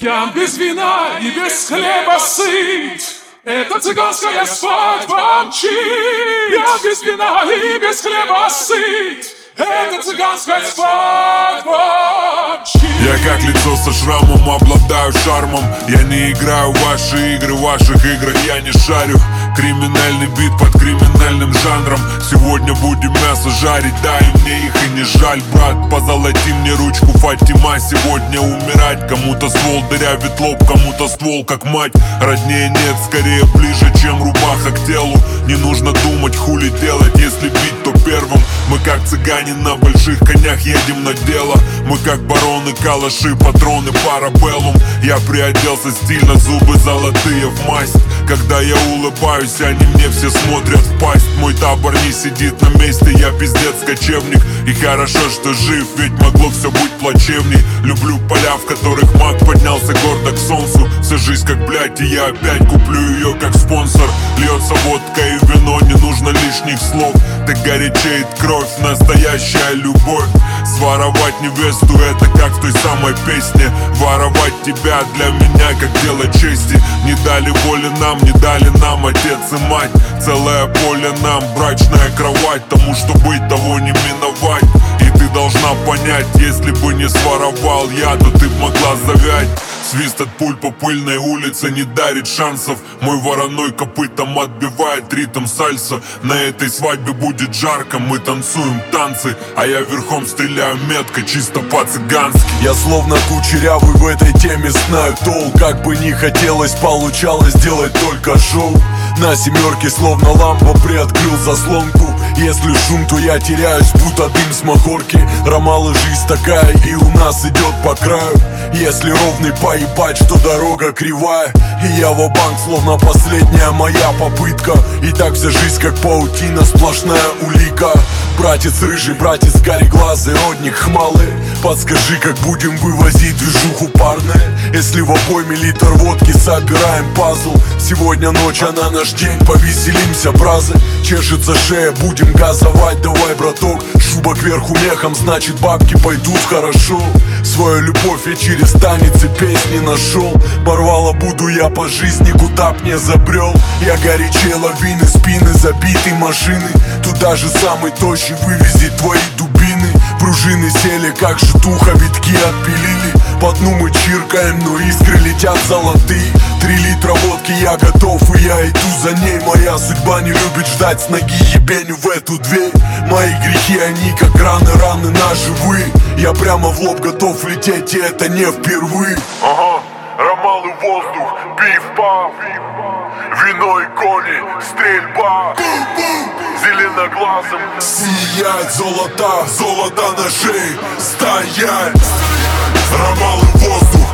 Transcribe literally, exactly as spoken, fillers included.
Я без вина и без хлеба сыт. Это цыганская свадьба мчит. Я без вина и без хлеба сыт. Это цыганская свадьба мчит. Я как лицо со шрамом, обладаю шармом. Я не играю в ваши игры, в ваших играх я не шарю. Криминальный бит под криминальным жанром. Сегодня будем мясо жарить, дай мне их и не жаль. Брат, позолоти мне ручку, Фатима. Сегодня умирать. Кому-то ствол дырявит лоб, кому-то ствол как мать. Роднее нет, скорее ближе, чем рубаха к телу. Не нужно думать, хули делать, если бить, то первым. Мы как цыгане на больших конях едем на дело. Мы как бароны, калаши, патроны, парабеллум. Я приоделся стильно, зубы золотые в масть. Когда я улыбаюсь, они мне все смотрят в пасть. Мой табор не сидит на месте, я пиздец кочевник. И хорошо, что жив, ведь могло все быть плачевней. Люблю поля, в которых маг поднялся гордо к солнцу. Вся жизнь как блядь, и я опять куплю ее как спонсор. Льется водка и вино, не нужно лишних слов. Так горячеет кровь, настоящая любовь. Своровать невесту, это как в той самой песне. Воровать тебя для меня как дело чести. Не дали воли нам, не дали нам отец и мать. Целое поле нам, брачная кровать. Тому, что быть, того не миновать. И ты должна понять, если бы не своровал я, то ты б могла завять. Свист от пуль по пыльной улице не дарит шансов. Мой вороной копытом отбивает ритм сальса. На этой свадьбе будет жарко, мы танцуем танцы. А я верхом стреляю метко, чисто по-цыгански. Я словно кучерявый в этой теме знаю толк. Как бы не хотелось, получалось делать только шоу. На семерке словно лампа приоткрыл заслонку. Если шум, то я теряюсь, будто дым с махорки. Ромалы, жизнь такая, и у нас идет по краю. Если ровный поебать, что дорога кривая. И я ва-банк, словно последняя моя попытка. И так вся жизнь как паутина, сплошная улика. Братец рыжий, братец кареглазый, родник хмалы. Подскажи, как будем вывозить движуху парная. Если в обойме литр водки, собираем пазл. Сегодня ночь, а на наш день повеселимся, бразы. Чешется шея, будем газовать, давай, браток. Шуба кверху мехом, значит бабки пойдут хорошо. Свою любовь я через танец и песни нашел. Порвала буду я по жизни, куда б не забрел. Я горячее лавины, спины забиты машины. Туда же самый тощий вывезет твои дубины. Пружины сели, как житуха, витки отпилили. По дну мы чиркаем, но искры летят золотые. Три литра водки я готов, и я иду за ней. Моя судьба не любит ждать, с ноги ебеню в эту дверь. Мои грехи, они как раны, раны наживые. Я прямо в лоб готов лететь, и это не впервые. Ага, ромалы воздух, пиф-паф. Вино и кони, стрельба. Зеленоглазым сияет золота, золото на шее, стоять. ромалы воздух.